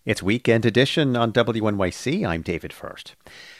It's Weekend Edition on WNYC. I'm David First.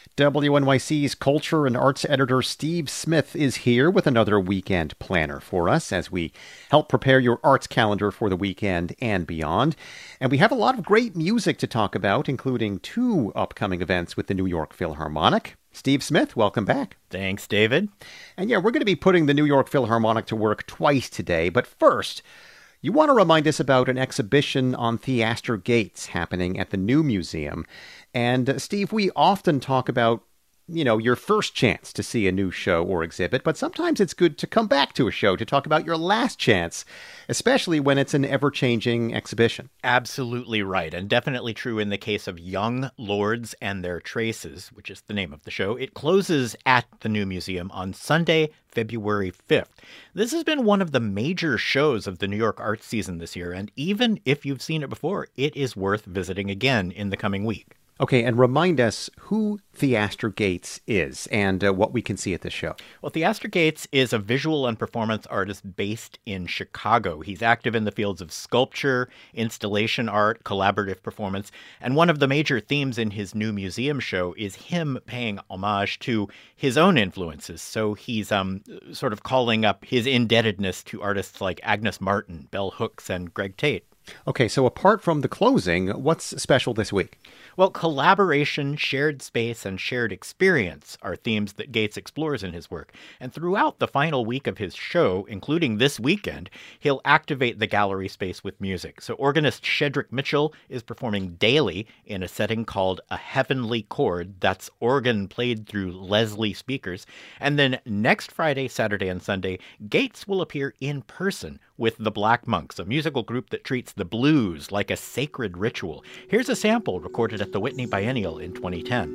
WNYC's culture and arts editor Steve Smith is here with another weekend planner for us as we help prepare your arts calendar for the weekend and beyond. And we have a lot of great music to talk about, including two upcoming events with the New York Philharmonic. Steve Smith, welcome back. Thanks, David. And we're going to be putting the New York Philharmonic to work twice today. But first, you want to remind us about an exhibition on Theaster Gates happening at the New Museum. And Steve, we often talk about, your first chance to see a new show or exhibit, but sometimes it's good to come back to a show to talk about your last chance, especially when it's an ever-changing exhibition. Absolutely right, and definitely true in the case of Young Lords and Their Traces, which is the name of the show. It closes at the New Museum on Sunday, February 5th. This has been one of the major shows of the New York art season this year, and even if you've seen it before, it is worth visiting again in the coming week. Okay, and remind us who Theaster Gates is and what we can see at this show. Well, Theaster Gates is a visual and performance artist based in Chicago. He's active in the fields of sculpture, installation art, collaborative performance, and one of the major themes in his new museum show is him paying homage to his own influences. So he's sort of calling up his indebtedness to artists like Agnes Martin, Bell Hooks, and Greg Tate. Okay, so apart from the closing, what's special this week? Well, collaboration, shared space, and shared experience are themes that Gates explores in his work. And throughout the final week of his show, including this weekend, he'll activate the gallery space with music. So organist Shedrick Mitchell is performing daily in a setting called A Heavenly Chord. That's organ played through Leslie speakers. And then next Friday, Saturday, and Sunday, Gates will appear in person with the Black Monks, a musical group that treats the blues like a sacred ritual. Here's a sample recorded at the Whitney Biennial in 2010.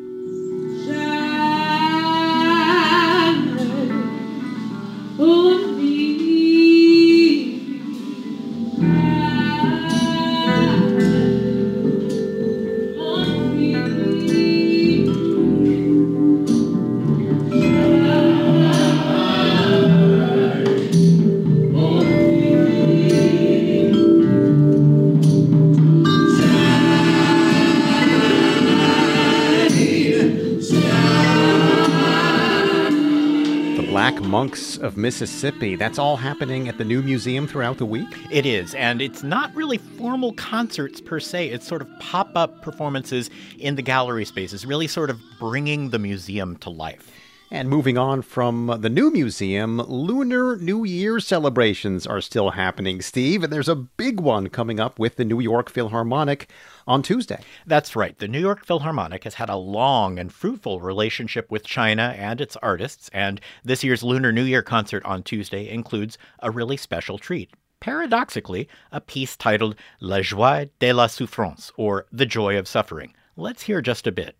Monks of Mississippi. That's all happening at the New Museum throughout the week? It is, and it's not really formal concerts per se. It's sort of pop-up performances in the gallery spaces, really sort of bringing the museum to life. And moving on from the New Museum, Lunar New Year celebrations are still happening, Steve, and there's a big one coming up with the New York Philharmonic on Tuesday. That's right. The New York Philharmonic has had a long and fruitful relationship with China and its artists, and this year's Lunar New Year concert on Tuesday includes a really special treat. Paradoxically, a piece titled La Joie de la Souffrance, or The Joy of Suffering. Let's hear just a bit.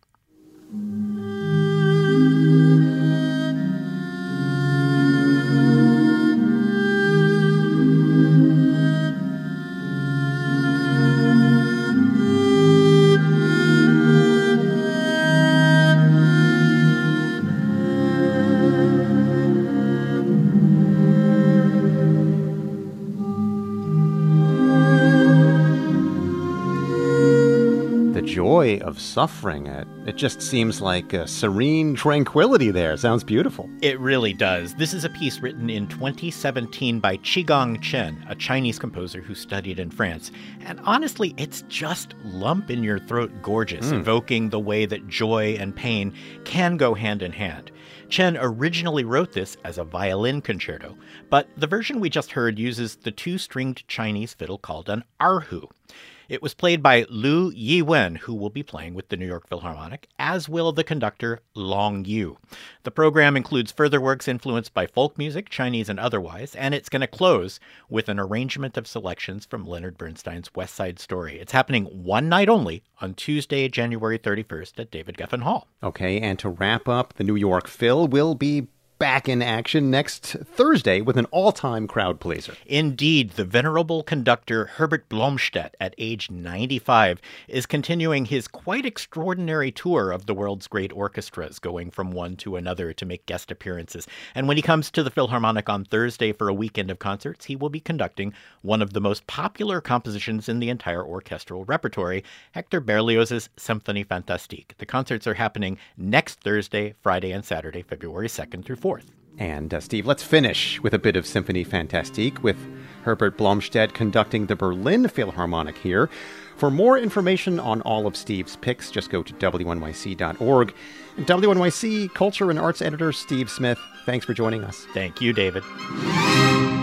Joy of suffering. It just seems like a serene tranquility there. Sounds beautiful. It really does. This is a piece written in 2017 by Qigong Chen, a Chinese composer who studied in France. And honestly, it's just lump-in-your-throat gorgeous, evoking the way that joy and pain can go hand in hand. Chen originally wrote this as a violin concerto, but the version we just heard uses the two-stringed Chinese fiddle called an erhu. It was played by Liu Yiwen, who will be playing with the New York Philharmonic, as will the conductor Long Yu. The program includes further works influenced by folk music, Chinese and otherwise, and it's going to close with an arrangement of selections from Leonard Bernstein's West Side Story. It's happening one night only on Tuesday, January 31st at David Geffen Hall. Okay, and to wrap up, the New York Phil will be back in action next Thursday with an all-time crowd pleaser. Indeed, the venerable conductor Herbert Blomstedt, at age 95, is continuing his quite extraordinary tour of the world's great orchestras, going from one to another to make guest appearances. And when he comes to the Philharmonic on Thursday for a weekend of concerts, he will be conducting one of the most popular compositions in the entire orchestral repertory, Hector Berlioz's Symphonie Fantastique. The concerts are happening next Thursday, Friday, and Saturday, February 2nd through 4th. And Steve, let's finish with a bit of Symphonie Fantastique with Herbert Blomstedt conducting the Berlin Philharmonic here. For more information on all of Steve's picks, just go to wnyc.org. And WNYC Culture and Arts editor Steve Smith, thanks for joining us. Thank you, David.